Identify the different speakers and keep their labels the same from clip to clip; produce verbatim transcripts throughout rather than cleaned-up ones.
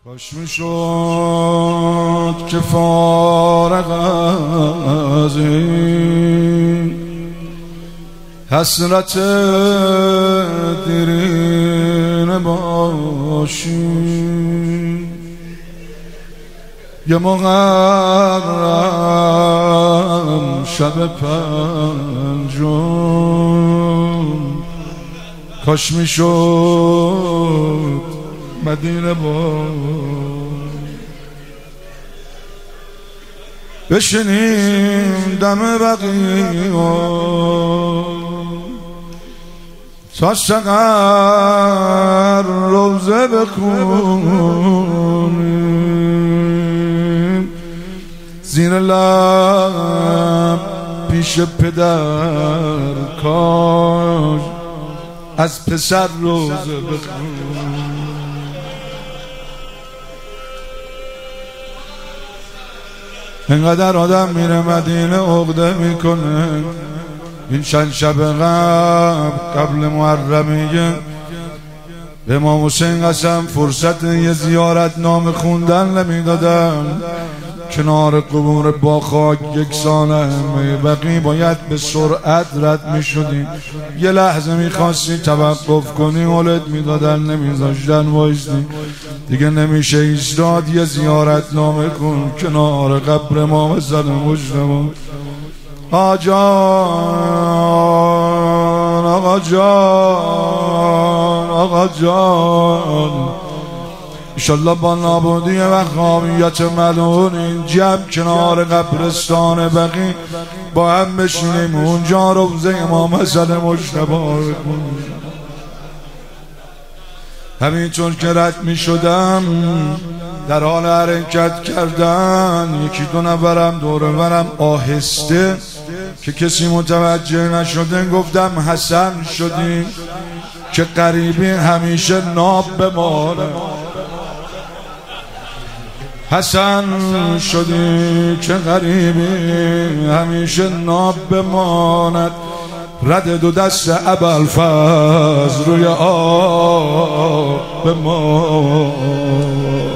Speaker 1: کاش میشد که فارغ از این حسرت دیرینه باشی، یه مقرم شب پنجم کاش میشد مدینه با بشینیم دم بقیع تا سحر روزه بخونیم زیر لب پیش پدر کاش از پسر روزه بخونیم. اینقدر آدم میره مدینه عقده میکنه. این چند شب قبل قبل محرمیه به امام حسین قسم فرصت یه زیارت نامه خوندن نمیدادن. کنار قبور با خاک یک ساله بقی باید به سرعت رد میشدیم. یه لحظه میخواستی توقف کنی ولت میدادن، نمیذاشتن وایستی. دیگه نمیشه ایستاد، یه زیارت نامه کن کنار قبر امام زن مجتبی. آقا جان آقا جان آقا جان، انشالله با نابودی و خامیت ملعون این جمع کنار قبرستان بقی با هم بشینیم اونجا روزه امام حسن مجتبی بخونیم. همینطور که رد می شدم در حال حرکت کردن یکی دو نفرم دور برم آهسته که کسی متوجه نشده گفتم حسن شدیم که غریبی همیشه ناب بمانه. حسن شدی که غریبی همیشه ناب بماند. رد دو دست ابوالفضل روی آب بماند.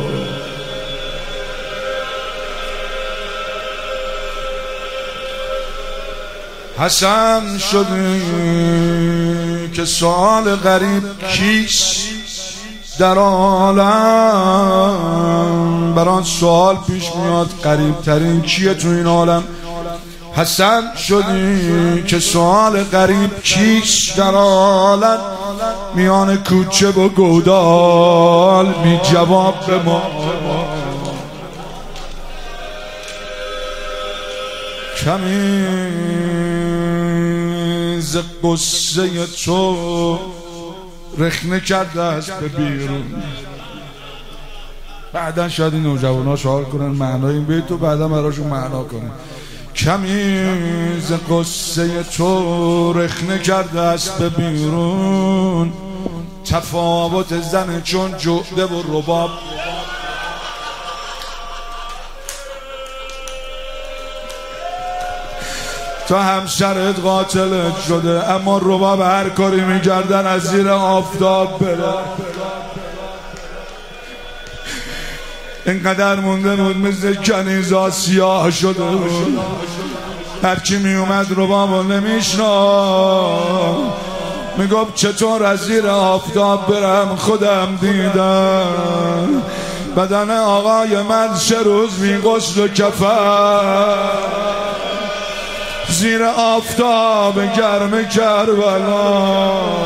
Speaker 1: حسن شدی که سوال غریب کیست در عالم، بران سوال پیش میاد غریب ترین کیه تو این عالم. حسن شدی که سوال غریب کیست در عالم، میان کوچه و گودال بی جواب به ما. کمی ز قصه تو رخنه کرده است به بیرون. بعدا شاید این نوجوانا شعار کنن معنای این بیت و بعدا براشون معنا کنن. کمی ز قصه تو رخنه کرده است به بیرون، تفاوت زن چون جعده و رباب. تا همسرت قاتلت شده اما رباب هر کاری میکردن از زیر آفتاب بره. اینقدر مونده بود مثل کنیزا سیاه شده بود. هرچی میومد ربابو نمیشناخت، میگفت چطور از زیر آفتاب برم. خودم دیدم بدن آقای من سه روز بی غسل و کفن زیر آفتاب گرم کربلا.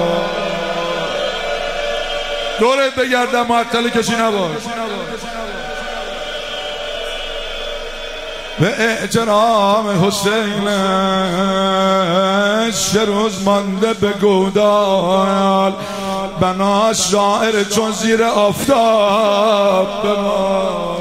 Speaker 1: دورت بگردم معطل کسی نباش. به احترام حسین سه روز مانده به گودال، بناس شاعر چون زیر آفتاب بمان.